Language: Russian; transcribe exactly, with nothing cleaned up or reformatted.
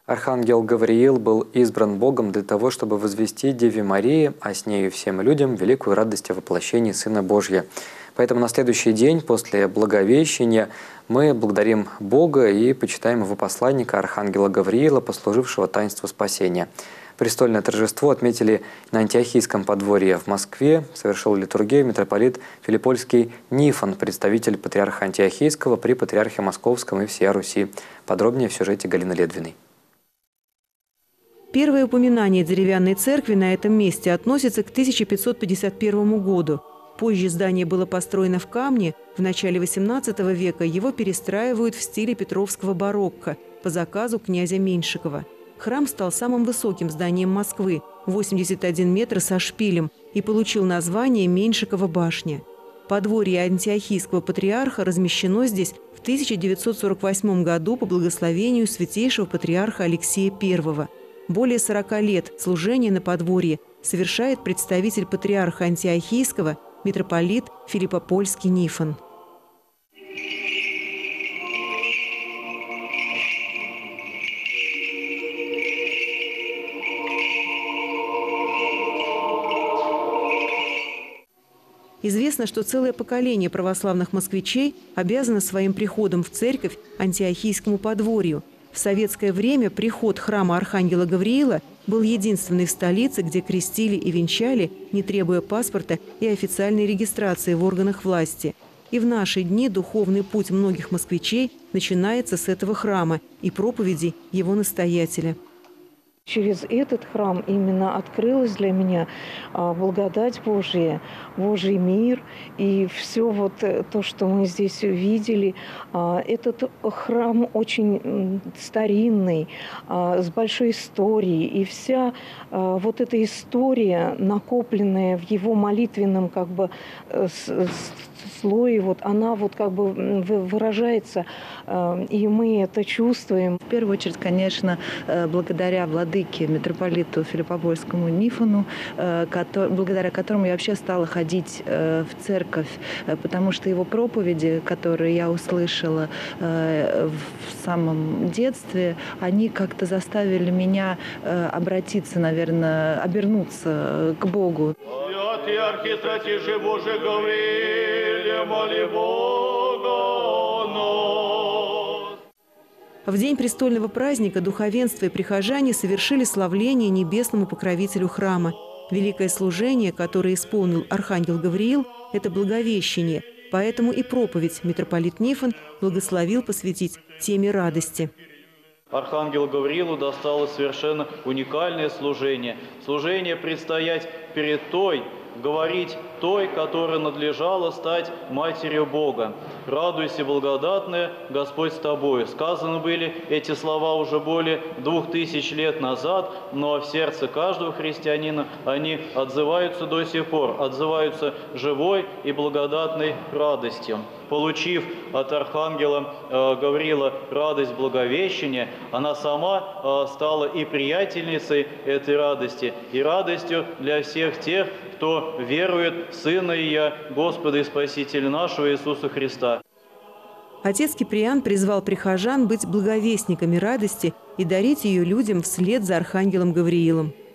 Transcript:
Архангел Гавриил был избран Богом для того, чтобы возвести Деве Марии, а с нею всем людям, великую радость о воплощении Сына Божия. Поэтому на следующий день после Благовещения мы благодарим Бога и почитаем его посланника Архангела Гавриила, послужившего таинству спасения. Престольное торжество отметили на Антиохийском подворье в Москве. Совершил литургию митрополит Филиппольский Нифон, представитель патриарха Антиохийского при патриархе Московском и всея Руси. Подробнее в сюжете Галины Ледвиной. Первое упоминание деревянной церкви на этом месте относится к тысяча пятьсот пятьдесят первому году. Позже здание было построено в камне. В начале восемнадцатого века его перестраивают в стиле петровского барокко по заказу князя Меньшикова. Храм стал самым высоким зданием Москвы – восемьдесят один метр со шпилем, и получил название Меньшикова башня. Подворье антиохийского патриарха размещено здесь в тысяча девятьсот сорок восьмом году по благословению святейшего патриарха Алексея Первого. Более сорока лет служения на подворье совершает представитель патриарха Антиохийского митрополит Филиппопольский Нифон. Известно, что целое поколение православных москвичей обязано своим приходом в церковь Антиохийскому подворью. В советское время приход храма Архангела Гавриила был единственный в столице, где крестили и венчали, не требуя паспорта и официальной регистрации в органах власти. И в наши дни духовный путь многих москвичей начинается с этого храма и проповедей его настоятеля. Через этот храм именно открылась для меня благодать Божия, Божий мир и все вот то, что мы здесь увидели. Этот храм очень старинный, с большой историей. И вся вот эта история, накопленная в его молитвенном как бы слое, вот она вот как бы выражается, и мы это чувствуем. В первую очередь, конечно, благодаря владыке, митрополиту Филиппопольскому Нифону, благодаря которому я вообще стала ходить в церковь, потому что его проповеди, которые я услышала в самом детстве, они как-то заставили меня обратиться, наверное, обернуться к Богу. В день престольного праздника духовенство и прихожане совершили славление небесному покровителю храма. Великое служение, которое исполнил Архангел Гавриил, – это Благовещение, поэтому и проповедь митрополит Нифон благословил посвятить теме радости. Архангелу Гавриилу досталось совершенно уникальное служение. Служение предстоять перед той, говорить той, которая надлежало стать Матерью Бога. «Радуйся, благодатная, Господь с тобою». Сказаны были эти слова уже более двух тысяч лет назад, но в сердце каждого христианина они отзываются до сих пор, отзываются живой и благодатной радостью. Получив от Архангела э, Гавриила радость Благовещения, она сама э, стала и приятельницей этой радости, и радостью для всех тех, кто верует в Сына Ия, Господа и Спасителя нашего Иисуса Христа. Отец Киприан призвал прихожан быть благовестниками радости и дарить ее людям вслед за Архангелом Гавриилом.